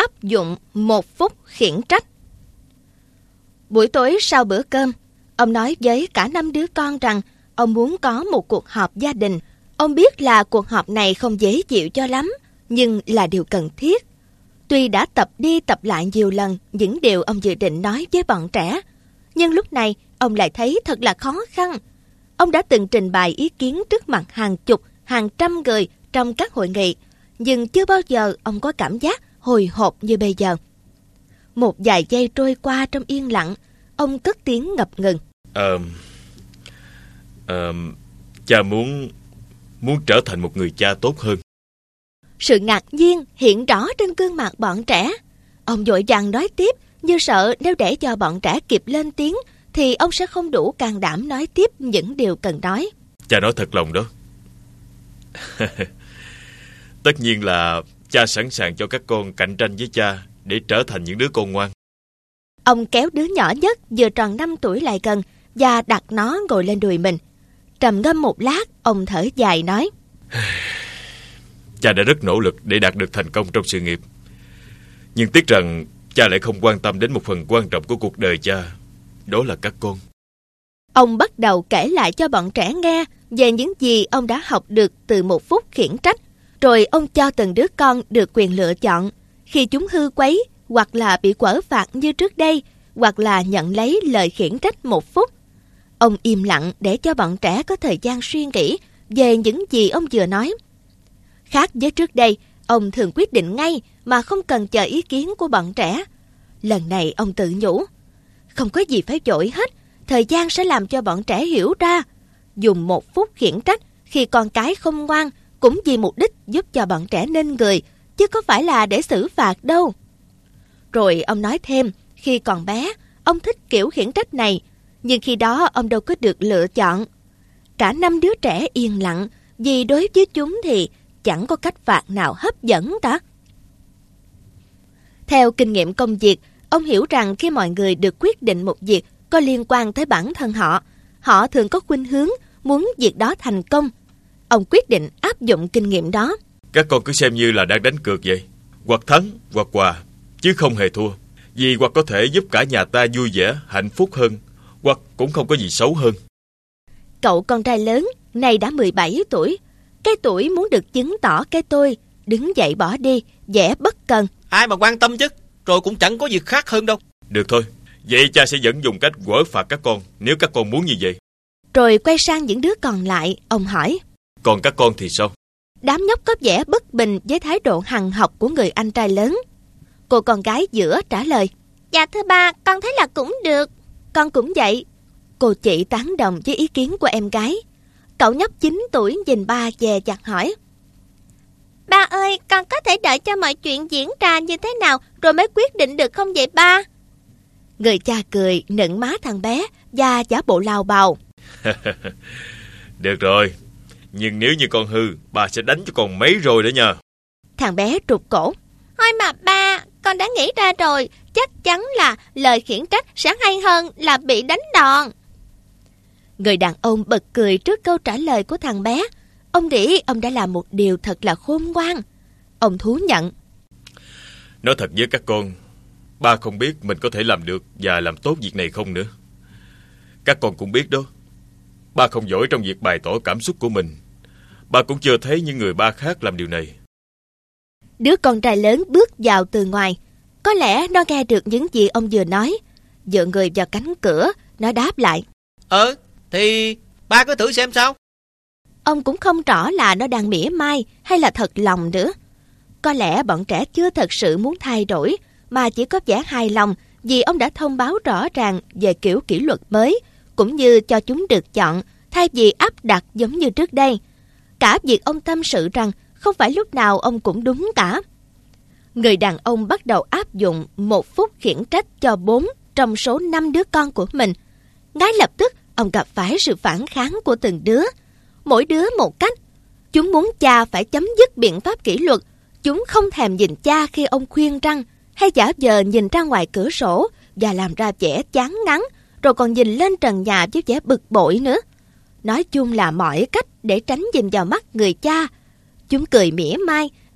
áp dụng 1 phút khiển trách. Buổi tối sau bữa cơm, ông nói với cả 5 đứa con rằng ông muốn có một cuộc họp gia đình. Ông biết là cuộc họp này không dễ chịu cho lắm, nhưng là điều cần thiết. Tuy đã tập đi tập lại nhiều lần những điều ông dự định nói với bọn trẻ, nhưng lúc này ông lại thấy thật là khó khăn. Ông đã từng trình bày ý kiến trước mặt hàng chục, hàng trăm người trong các hội nghị, nhưng chưa bao giờ ông có cảm giác hồi hộp như bây giờ. Một vài giây trôi qua trong yên lặng, ông cất tiếng ngập ngừng. Cha muốn trở thành một người cha tốt hơn. Sự ngạc nhiên hiện rõ trên gương mặt bọn trẻ. Ông vội vàng nói tiếp, như sợ nếu để cho bọn trẻ kịp lên tiếng thì ông sẽ không đủ can đảm nói tiếp những điều cần nói. Cha nói thật lòng đó. Tất nhiên là cha sẵn sàng cho các con cạnh tranh với cha để trở thành những đứa con ngoan. Ông kéo đứa nhỏ nhất vừa tròn 5 tuổi lại gần và đặt nó ngồi lên đùi mình. Trầm ngâm một lát, ông thở dài nói: Cha đã rất nỗ lực để đạt được thành công trong sự nghiệp, nhưng tiếc rằng cha lại không quan tâm đến một phần quan trọng của cuộc đời cha, đó là các con. Ông bắt đầu kể lại cho bọn trẻ nghe về những gì ông đã học được từ 1 phút khiển trách. Rồi ông cho từng đứa con được quyền lựa chọn. Khi chúng hư quấy, hoặc là bị quở phạt như trước đây, hoặc là nhận lấy lời khiển trách 1 phút. Ông im lặng để cho bọn trẻ có thời gian suy nghĩ về những gì ông vừa nói. Khác với trước đây, ông thường quyết định ngay mà không cần chờ ý kiến của bọn trẻ. Lần này ông tự nhủ, không có gì phải vội hết, thời gian sẽ làm cho bọn trẻ hiểu ra. Dùng 1 phút khiển trách khi con cái không ngoan cũng vì mục đích giúp cho bọn trẻ nên người, chứ có phải là để xử phạt đâu. Rồi ông nói thêm, khi còn bé, ông thích kiểu khiển trách này, nhưng khi đó ông đâu có được lựa chọn. Cả 5 đứa trẻ yên lặng, vì đối với chúng thì chẳng có cách phạt nào hấp dẫn cả. Theo kinh nghiệm công việc, ông hiểu rằng khi mọi người được quyết định một việc có liên quan tới bản thân họ thường có khuynh hướng muốn việc đó thành công. Ông quyết định áp dụng kinh nghiệm đó. Các con cứ xem như là đang đánh cược vậy, hoặc thắng hoặc hòa, chứ không hề thua. Vì hoặc có thể giúp cả nhà ta vui vẻ, hạnh phúc hơn, hoặc cũng không có gì xấu hơn. Cậu con trai lớn này đã 17 tuổi. Cái tuổi muốn được chứng tỏ cái tôi, đứng dậy bỏ đi, vẻ bất cần. Ai mà quan tâm chứ, rồi cũng chẳng có việc khác hơn đâu. Được thôi, vậy cha sẽ vẫn dùng cách quở phạt các con nếu các con muốn như vậy. Rồi quay sang những đứa còn lại, ông hỏi, còn các con thì sao? Đám nhóc có vẻ bất bình với thái độ hằn học của người anh trai lớn. Cô con gái giữa trả lời, dạ thưa ba, con thấy là cũng được. Con cũng vậy. Cô chị tán đồng với ý kiến của em gái. Cậu nhóc 9 tuổi nhìn ba dè dặt hỏi, ba ơi, con có thể đợi cho mọi chuyện diễn ra như thế nào rồi mới quyết định được không vậy ba? Người cha cười nựng má thằng bé và giả bộ lao bào. Được rồi, nhưng nếu như con hư, bà sẽ đánh cho con mấy rồi đó nha. Thằng bé trục cổ, thôi mà ba, con đã nghĩ ra rồi, chắc chắn là lời khiển trách sẽ hay hơn là bị đánh đòn. Người đàn ông bật cười trước câu trả lời của thằng bé. Ông nghĩ ông đã làm một điều thật là khôn ngoan. Ông thú nhận, nói thật với các con, ba không biết mình có thể làm được và làm tốt việc này không nữa. Các con cũng biết đó, ba không giỏi trong việc bày tỏ cảm xúc của mình. Ba cũng chưa thấy những người ba khác làm điều này. Đứa con trai lớn bước vào từ ngoài. Có lẽ nó nghe được những gì ông vừa nói. Dựa người vào cánh cửa, nó đáp lại, thì ba cứ thử xem sao. Ông cũng không rõ là nó đang mỉa mai hay là thật lòng nữa. Có lẽ bọn trẻ chưa thật sự muốn thay đổi, mà chỉ có vẻ hài lòng vì ông đã thông báo rõ ràng về kiểu kỷ luật mới, cũng như cho chúng được chọn thay vì áp đặt giống như trước đây. Cả việc ông tâm sự rằng không phải lúc nào ông cũng đúng cả. Người đàn ông bắt đầu áp dụng 1 phút khiển trách cho 4 trong số 5 đứa con của mình. Ngay lập tức, ông gặp phải sự phản kháng của từng đứa. Mỗi đứa một cách. Chúng muốn cha phải chấm dứt biện pháp kỷ luật. Chúng không thèm nhìn cha khi ông khuyên răn, hay giả vờ nhìn ra ngoài cửa sổ và làm ra vẻ chán ngắn, rồi còn nhìn lên trần nhà với vẻ bực bội nữa. Nói chung là mọi cách để tránh nhìn vào mắt người cha. Chúng cười mỉa mai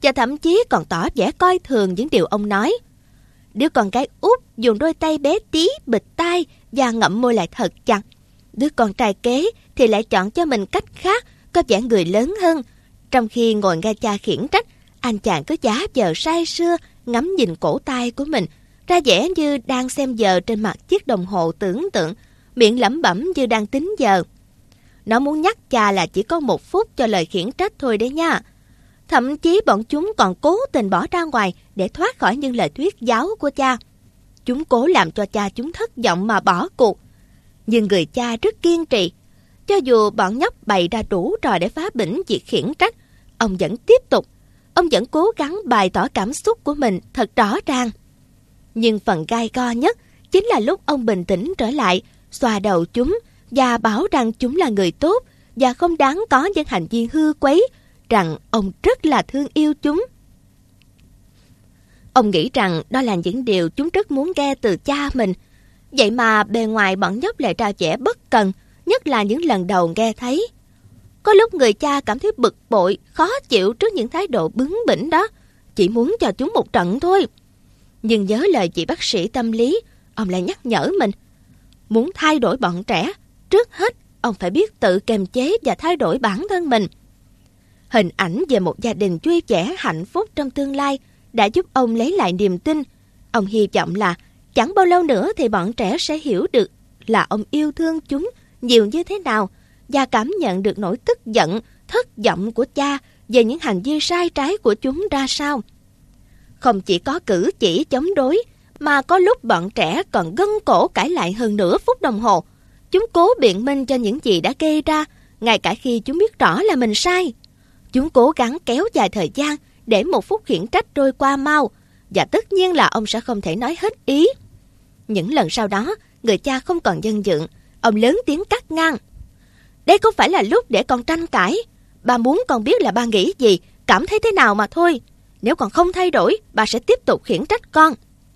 và thậm chí còn tỏ vẻ coi thường những điều ông nói. Đứa con gái út dùng đôi tay bé tí bịt tai và ngậm môi lại thật chặt. Đứa con trai kế thì lại chọn cho mình cách khác, có vẻ người lớn hơn. Trong khi ngồi nghe cha khiển trách, anh chàng cứ giả vờ say sưa ngắm nhìn cổ tay của mình, ra vẻ như đang xem giờ trên mặt chiếc đồng hồ tưởng tượng, miệng lẩm bẩm như đang tính giờ. Nó muốn nhắc cha là chỉ có 1 phút cho lời khiển trách thôi đấy nha. Thậm chí bọn chúng còn cố tình bỏ ra ngoài để thoát khỏi những lời thuyết giáo của cha. Chúng cố làm cho cha chúng thất vọng mà bỏ cuộc. Nhưng người cha rất kiên trì. Cho dù bọn nhóc bày ra đủ trò để phá bỉnh việc khiển trách, ông vẫn tiếp tục. Ông vẫn cố gắng bày tỏ cảm xúc của mình thật rõ ràng. Nhưng phần gai go nhất chính là lúc ông bình tĩnh trở lại, xoa đầu chúng và bảo rằng chúng là người tốt và không đáng có những hành vi hư quấy, rằng ông rất là thương yêu chúng. Ông nghĩ rằng đó là những điều chúng rất muốn nghe từ cha mình. Vậy mà bề ngoài bọn nhóc lại ra vẻ bất cần, nhất là những lần đầu nghe thấy. Có lúc người cha cảm thấy bực bội, khó chịu trước những thái độ bướng bỉnh đó, chỉ muốn cho chúng một trận thôi. Nhưng nhớ lời chị bác sĩ tâm lý, ông lại nhắc nhở mình. Muốn thay đổi bọn trẻ, trước hết ông phải biết tự kiềm chế và thay đổi bản thân mình. Hình ảnh về một gia đình vui vẻ hạnh phúc trong tương lai đã giúp ông lấy lại niềm tin. Ông hy vọng là chẳng bao lâu nữa thì bọn trẻ sẽ hiểu được là ông yêu thương chúng nhiều như thế nào và cảm nhận được nỗi tức giận, thất vọng của cha về những hành vi sai trái của chúng ra sao. Không chỉ có cử chỉ chống đối, mà có lúc bọn trẻ còn gân cổ cãi lại hơn nửa phút đồng hồ. Chúng cố biện minh cho những gì đã gây ra, ngay cả khi chúng biết rõ là mình sai. Chúng cố gắng kéo dài thời gian để 1 phút khiển trách trôi qua mau, và tất nhiên là ông sẽ không thể nói hết ý. Những lần sau đó, người cha không còn dân dượng, ông lớn tiếng cắt ngang. Đây không phải là lúc để con tranh cãi. Ba muốn con biết là ba nghĩ gì, cảm thấy thế nào mà thôi. Nếu con không thay đổi, ba sẽ tiếp tục khiển trách con.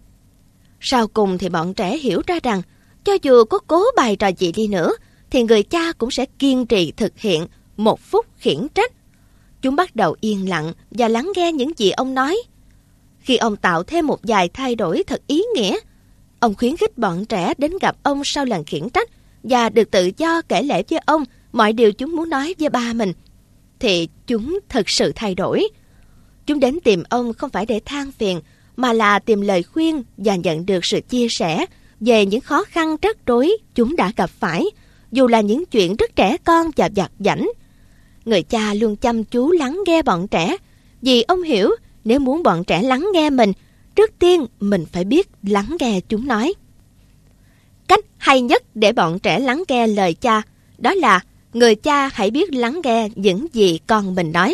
Sau cùng thì bọn trẻ hiểu ra rằng, cho dù có cố bày trò gì đi nữa, thì người cha cũng sẽ kiên trì thực hiện 1 phút khiển trách. Chúng bắt đầu yên lặng và lắng nghe những gì ông nói. Khi ông tạo thêm một vài thay đổi thật ý nghĩa, ông khuyến khích bọn trẻ đến gặp ông sau lần khiển trách và được tự do kể lể với ông mọi điều chúng muốn nói với ba mình, thì chúng thực sự thay đổi. Chúng đến tìm ông không phải để than phiền, mà là tìm lời khuyên và nhận được sự chia sẻ về những khó khăn rắc rối chúng đã gặp phải, dù là những chuyện rất trẻ con và vặt vãnh. Người cha luôn chăm chú lắng nghe bọn trẻ, vì ông hiểu nếu muốn bọn trẻ lắng nghe mình, trước tiên mình phải biết lắng nghe chúng nói. Cách hay nhất để bọn trẻ lắng nghe lời cha, đó là người cha hãy biết lắng nghe những gì con mình nói.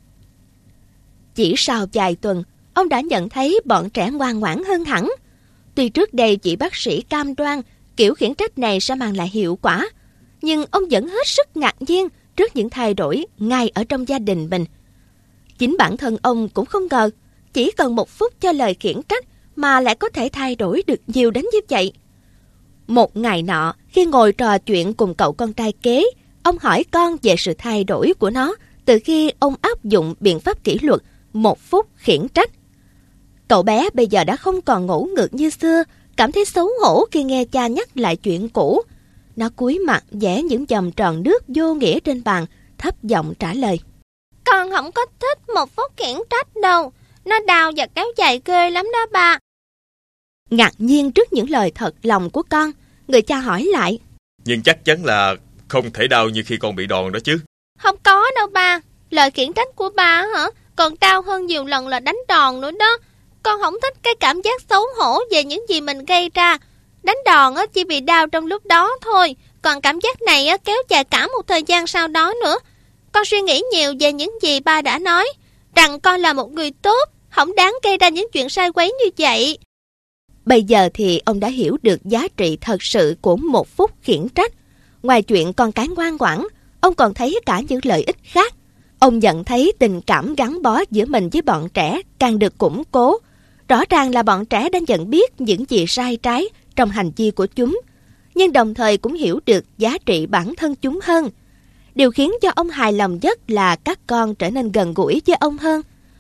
Chỉ sau vài tuần, ông đã nhận thấy bọn trẻ ngoan ngoãn hơn hẳn. Tuy trước đây chị bác sĩ cam đoan kiểu khiển trách này sẽ mang lại hiệu quả, nhưng ông vẫn hết sức ngạc nhiên trước những thay đổi ngay ở trong gia đình mình. Chính bản thân ông cũng không ngờ, chỉ cần 1 phút cho lời khiển trách mà lại có thể thay đổi được nhiều đến như vậy. Một ngày nọ, khi ngồi trò chuyện cùng cậu con trai kế, ông hỏi con về sự thay đổi của nó từ khi ông áp dụng biện pháp kỷ luật 1 phút khiển trách. Cậu bé bây giờ đã không còn ngủ ngược như xưa, cảm thấy xấu hổ khi nghe cha nhắc lại chuyện cũ. Nó cúi mặt vẽ những vòng tròn nước vô nghĩa trên bàn, thấp giọng trả lời. Con không có thích 1 phút khiển trách đâu, nó đau và kéo dài ghê lắm đó ba. Ngạc nhiên trước những lời thật lòng của con, người cha hỏi lại. Nhưng chắc chắn là không thể đau như khi con bị đòn đó chứ. Không có đâu ba, lời khiển trách của ba hả, còn đau hơn nhiều lần là đánh đòn nữa đó. Con không thích cái cảm giác xấu hổ về những gì mình gây ra. Đánh đòn chỉ bị đau trong lúc đó thôi, còn cảm giác này kéo dài cả một thời gian sau đó nữa. Con suy nghĩ nhiều về những gì ba đã nói, rằng con là một người tốt, không đáng gây ra những chuyện sai quấy như vậy. Bây giờ thì ông đã hiểu được giá trị thật sự của 1 phút khiển trách. Ngoài chuyện con cái ngoan ngoãn, ông còn thấy cả những lợi ích khác. Ông nhận thấy tình cảm gắn bó giữa mình với bọn trẻ càng được củng cố. Rõ ràng là bọn trẻ đã nhận biết những gì sai trái trong hành vi của chúng, nhưng đồng thời cũng hiểu được giá trị bản thân chúng hơn. Điều khiến cho ông hài lòng nhất là các con trở nên gần gũi với ông hơn.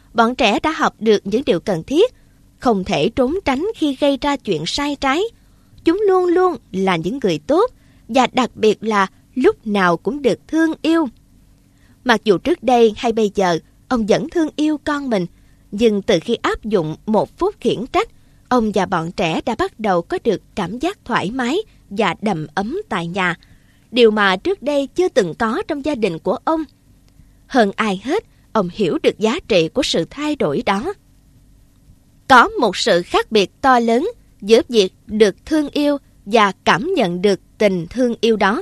bọn trẻ đã học được những điều cần thiết, không thể trốn tránh khi gây ra chuyện sai trái. Chúng luôn luôn là những người tốt, và đặc biệt là lúc nào cũng được thương yêu. Mặc dù trước đây hay bây giờ, ông vẫn thương yêu con mình, nhưng từ khi áp dụng 1 phút khiển trách, ông và bọn trẻ đã bắt đầu có được cảm giác thoải mái và đầm ấm tại nhà, điều mà trước đây chưa từng có trong gia đình của ông. Hơn ai hết, ông hiểu được giá trị của sự thay đổi đó. Có một sự khác biệt to lớn giữa việc được thương yêu và cảm nhận được tình thương yêu đó.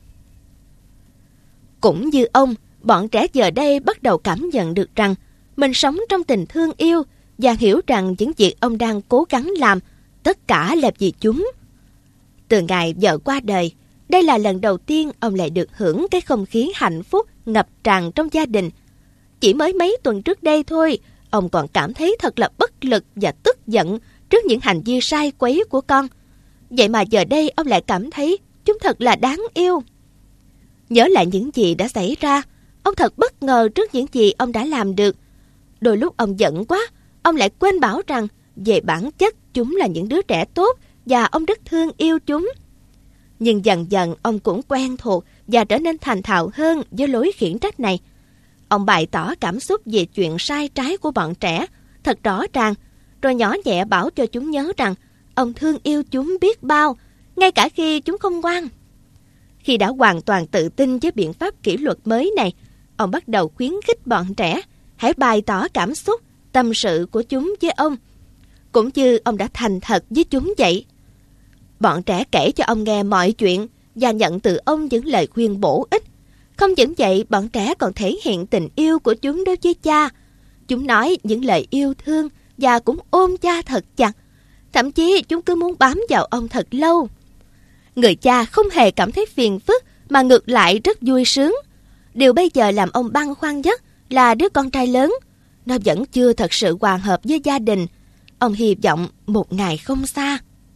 Cũng như ông, bọn trẻ giờ đây bắt đầu cảm nhận được rằng mình sống trong tình thương yêu và hiểu rằng những việc ông đang cố gắng làm, tất cả là vì chúng. Từ ngày vợ qua đời, đây là lần đầu tiên ông lại được hưởng cái không khí hạnh phúc ngập tràn trong gia đình. Chỉ mới mấy tuần trước đây thôi, ông còn cảm thấy thật là bất lực và tức giận trước những hành vi sai quấy của con. Vậy mà giờ đây ông lại cảm thấy chúng thật là đáng yêu. Nhớ lại những gì đã xảy ra, ông thật bất ngờ trước những gì ông đã làm được. Đôi lúc ông giận quá, ông lại quên bảo rằng về bản chất chúng là những đứa trẻ tốt và ông rất thương yêu chúng. Nhưng dần dần ông cũng quen thuộc và trở nên thành thạo hơn với lối khiển trách này. Ông bày tỏ cảm xúc về chuyện sai trái của bọn trẻ thật rõ ràng, rồi nhỏ nhẹ bảo cho chúng nhớ rằng ông thương yêu chúng biết bao, ngay cả khi chúng không ngoan. Khi đã hoàn toàn tự tin với biện pháp kỷ luật mới này, ông bắt đầu khuyến khích bọn trẻ hãy bày tỏ cảm xúc, tâm sự của chúng với ông, cũng như ông đã thành thật với chúng vậy. Bọn trẻ kể cho ông nghe mọi chuyện và nhận từ ông những lời khuyên bổ ích. Không những vậy, bọn trẻ còn thể hiện tình yêu của chúng đối với cha. Chúng nói những lời yêu thương và cũng ôm cha thật chặt. Thậm chí chúng cứ muốn bám vào ông thật lâu. Người cha không hề cảm thấy phiền phức, mà ngược lại rất vui sướng. Điều bây giờ làm ông băn khoăn nhất là đứa con trai lớn. Nó vẫn chưa thật sự hòa hợp với gia đình. Ông hy vọng một ngày không xa.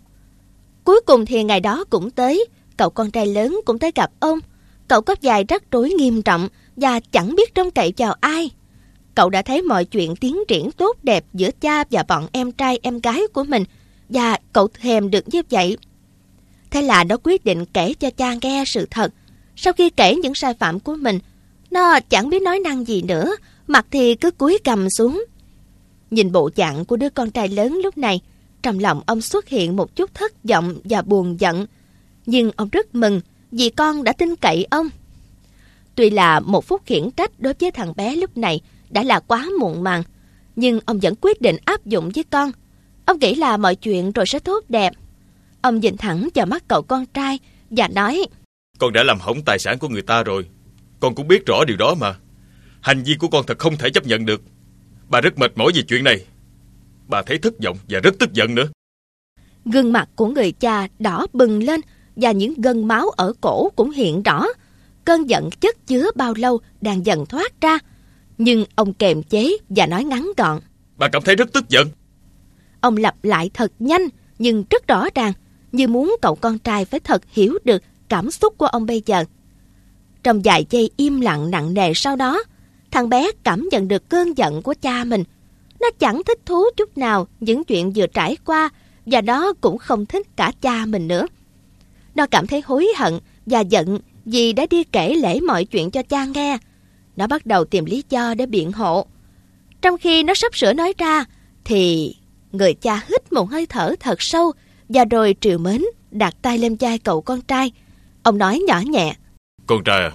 Cuối cùng thì ngày đó cũng tới. Cậu con trai lớn cũng tới gặp ông. Cậu có vài rắc rối nghiêm trọng và chẳng biết trông cậy vào ai. Cậu đã thấy mọi chuyện tiến triển tốt đẹp giữa cha và bọn em trai em gái của mình, và cậu thèm được như vậy. Thế là nó quyết định kể cho cha nghe sự thật. Sau khi kể những sai phạm của mình, nó chẳng biết nói năng gì nữa, mặt thì cứ cúi gằm xuống. Nhìn bộ dạng của đứa con trai lớn lúc này, trong lòng ông xuất hiện một chút thất vọng và buồn giận. Nhưng ông rất mừng vì con đã tin cậy ông. Tuy là 1 phút khiển trách đối với thằng bé lúc này đã là quá muộn màng, nhưng ông vẫn quyết định áp dụng với con. Ông nghĩ là mọi chuyện rồi sẽ tốt đẹp. Ông nhìn thẳng vào mắt cậu con trai và nói: Con đã làm hỏng tài sản của người ta rồi. Con cũng biết rõ điều đó mà. Hành vi của con thật không thể chấp nhận được. Bà rất mệt mỏi vì chuyện này. Bà thấy thất vọng và rất tức giận nữa. Gương mặt của người cha đỏ bừng lên và những gân máu ở cổ cũng hiện rõ. Cơn giận chất chứa bao lâu đang dần thoát ra. Nhưng ông kềm chế và nói ngắn gọn: Bà cảm thấy rất tức giận. Ông lặp lại thật nhanh nhưng rất rõ ràng, như muốn cậu con trai phải thật hiểu được cảm xúc của ông bây giờ. Trong vài giây im lặng nặng nề sau đó, thằng bé cảm nhận được cơn giận của cha mình. Nó chẳng thích thú chút nào những chuyện vừa trải qua, và nó cũng không thích cả cha mình nữa. Nó cảm thấy hối hận và giận vì đã đi kể lể mọi chuyện cho cha nghe. Nó bắt đầu tìm lý do để biện hộ. Trong khi nó sắp sửa nói ra, thì người cha hít một hơi thở thật sâu và rồi trìu mến đặt tay lên vai cậu con trai. Ông nói nhỏ nhẹ: Con trai à,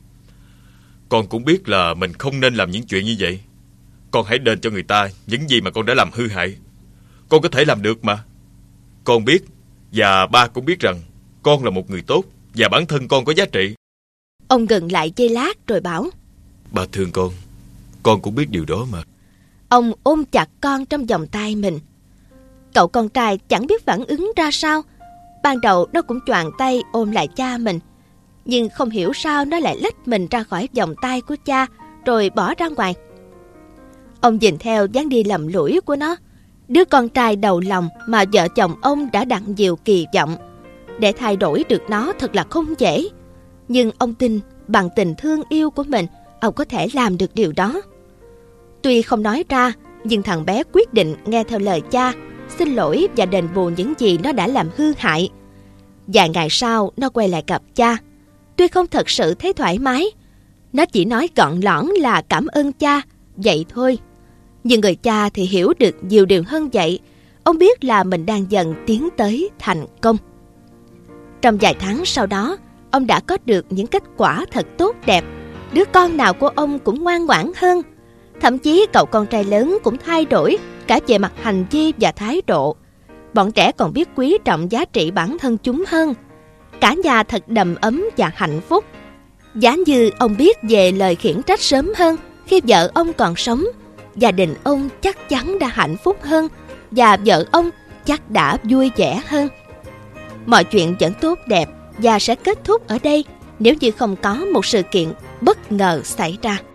con cũng biết là mình không nên làm những chuyện như vậy. Con hãy đền cho người ta những gì mà con đã làm hư hại. Con có thể làm được mà. Con biết, và ba cũng biết rằng con là một người tốt và bản thân con có giá trị. Ông ngừng lại giây lát rồi bảo: Ba thương con cũng biết điều đó mà. Ông ôm chặt con trong vòng tay mình. Cậu con trai chẳng biết phản ứng ra sao. Ban đầu nó cũng choàng tay ôm lại cha mình, nhưng không hiểu sao nó lại lách mình ra khỏi vòng tay của cha rồi bỏ ra ngoài. Ông nhìn theo dáng đi lầm lũi của nó, đứa con trai đầu lòng mà vợ chồng ông đã đặt nhiều kỳ vọng. Để thay đổi được nó thật là không dễ, nhưng ông tin bằng tình thương yêu của mình, ông có thể làm được điều đó. Tuy không nói ra, nhưng thằng bé quyết định nghe theo lời cha, xin lỗi và đền bù những gì nó đã làm hư hại. Vài ngày sau, nó quay lại gặp cha. Tuy không thật sự thấy thoải mái, nó chỉ nói gọn lõn là cảm ơn cha, vậy thôi. Nhưng người cha thì hiểu được nhiều điều hơn vậy. Ông biết là mình đang dần tiến tới thành công. Trong vài tháng sau đó, ông đã có được những kết quả thật tốt đẹp. Đứa con nào của ông cũng ngoan ngoãn hơn. Thậm chí cậu con trai lớn cũng thay đổi cả về mặt hành vi và thái độ. Bọn trẻ còn biết quý trọng giá trị bản thân chúng hơn. Cả nhà thật đầm ấm và hạnh phúc. Giá như ông biết về lời khiển trách sớm hơn khi vợ ông còn sống, gia đình ông chắc chắn đã hạnh phúc hơn và vợ ông chắc đã vui vẻ hơn. Mọi chuyện vẫn tốt đẹp và sẽ kết thúc ở đây nếu như không có một sự kiện bất ngờ xảy ra.